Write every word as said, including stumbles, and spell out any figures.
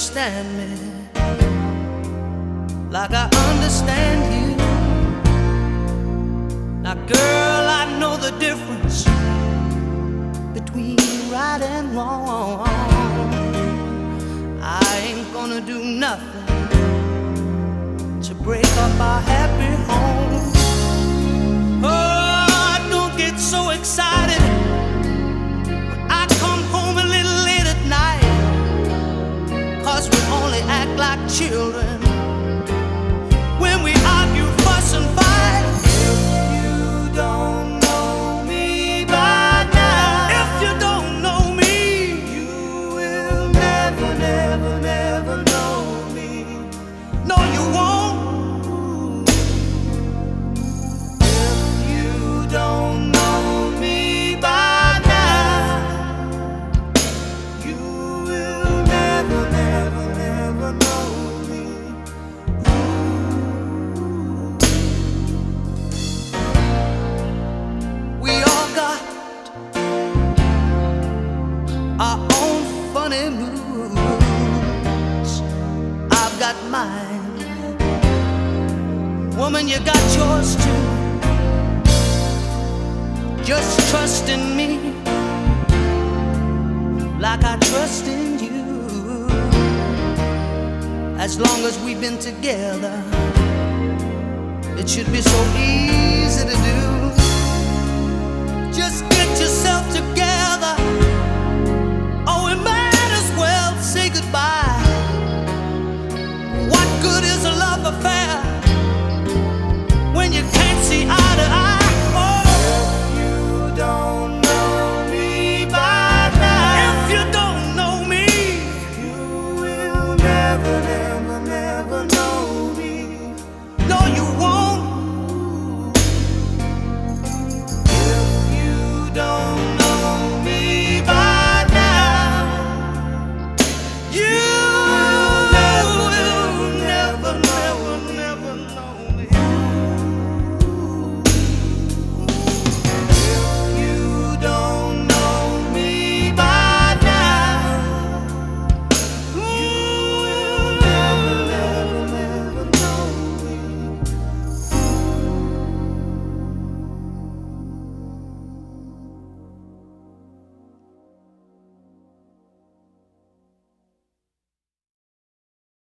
understand me like I understand you. Now, girl, I know the difference between right and wrong. I ain't gonna do nothing to break up our happy home. Oh, don't get so excited when I come home a little late at night, 'cause we only act like children when we argue, fuss and fight. If you don't know me by now, if you don't know me, you will never, never, never know me. No, you won't. If you don't know me by now, you will never, never, never know me. We all got our own funny moods. I've got mine. Woman, you got yours too. Just trust in me like I trust in you. As long as we've been together, it should be so easy to do.